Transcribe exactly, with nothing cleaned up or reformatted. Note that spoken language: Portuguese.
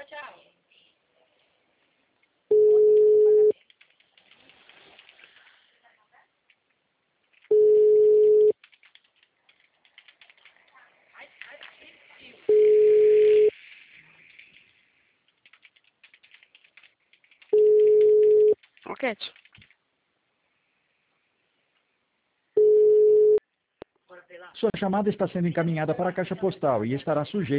Ok. Sua chamada está sendo encaminhada para a caixa postal e estará sujeita